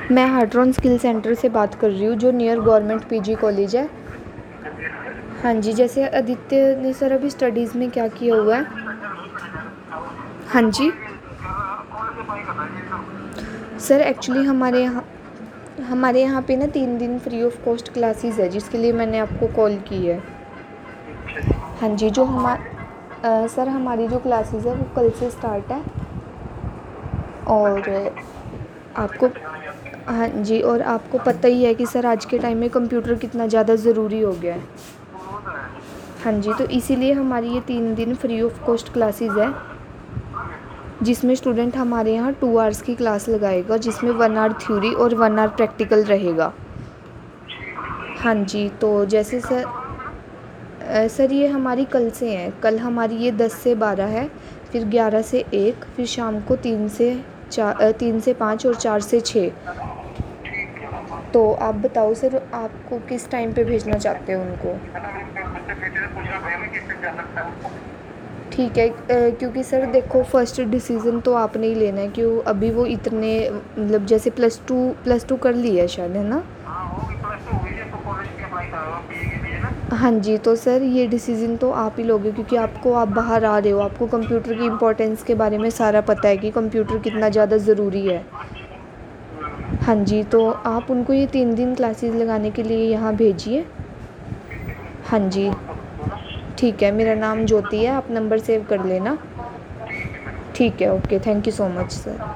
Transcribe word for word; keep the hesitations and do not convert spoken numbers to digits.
मैं Hartron skill centre से बात कर रही हूँ, जो नियर गवर्नमेंट पीजी कॉलेज है। हाँ जी, जैसे आदित्य ने सर अभी स्टडीज़ में क्या किया हुआ है? हाँ जी सर, एक्चुअली हमारे यहाँ हमारे यहाँ पे ना तीन दिन फ्री ऑफ कॉस्ट क्लासेस है, जिसके लिए मैंने आपको कॉल की है। हाँ जी, जो हमा सर हमारी जो क्लासेस है वो कल से स्टार्ट है। और आपको हाँ जी, और आपको पता ही है कि सर आज के टाइम में कंप्यूटर कितना ज़्यादा ज़रूरी हो गया है। हाँ जी, तो इसीलिए हमारी ये तीन दिन फ्री ऑफ कॉस्ट क्लासेस है, जिसमें स्टूडेंट हमारे यहाँ टू आवर्स की क्लास लगाएगा, जिसमें वन आवर थ्योरी और वन आवर प्रैक्टिकल रहेगा। हाँ जी, तो जैसे सर अ, सर ये हमारी कल से हैं। कल हमारी ये दस से बारह है, फिर ग्यारह से एक, फिर शाम को तीन से चार, तीन से पाँच और चार से छः। तो आप बताओ सर, आपको किस टाइम पे भेजना चाहते हो उनको? ठीक है, अ, क्योंकि सर देखो, फर्स्ट डिसीज़न तो आपने ही लेना है, क्यों अभी वो इतने मतलब जैसे प्लस टू प्लस टू कर ली है शायद, है ना? हाँ जी, तो सर ये डिसीज़न तो आप ही लोगे, क्योंकि आपको आप बाहर आ रहे हो, आपको कंप्यूटर की इम्पोर्टेंस के बारे में सारा पता है कि कंप्यूटर कितना ज़्यादा ज़रूरी है। हाँ जी, तो आप उनको ये तीन दिन क्लासेस लगाने के लिए यहाँ भेजिए। हाँ जी, ठीक है, मेरा नाम ज्योति है, आप नंबर सेव कर लेना। ठीक है, okay, thank you so much sir.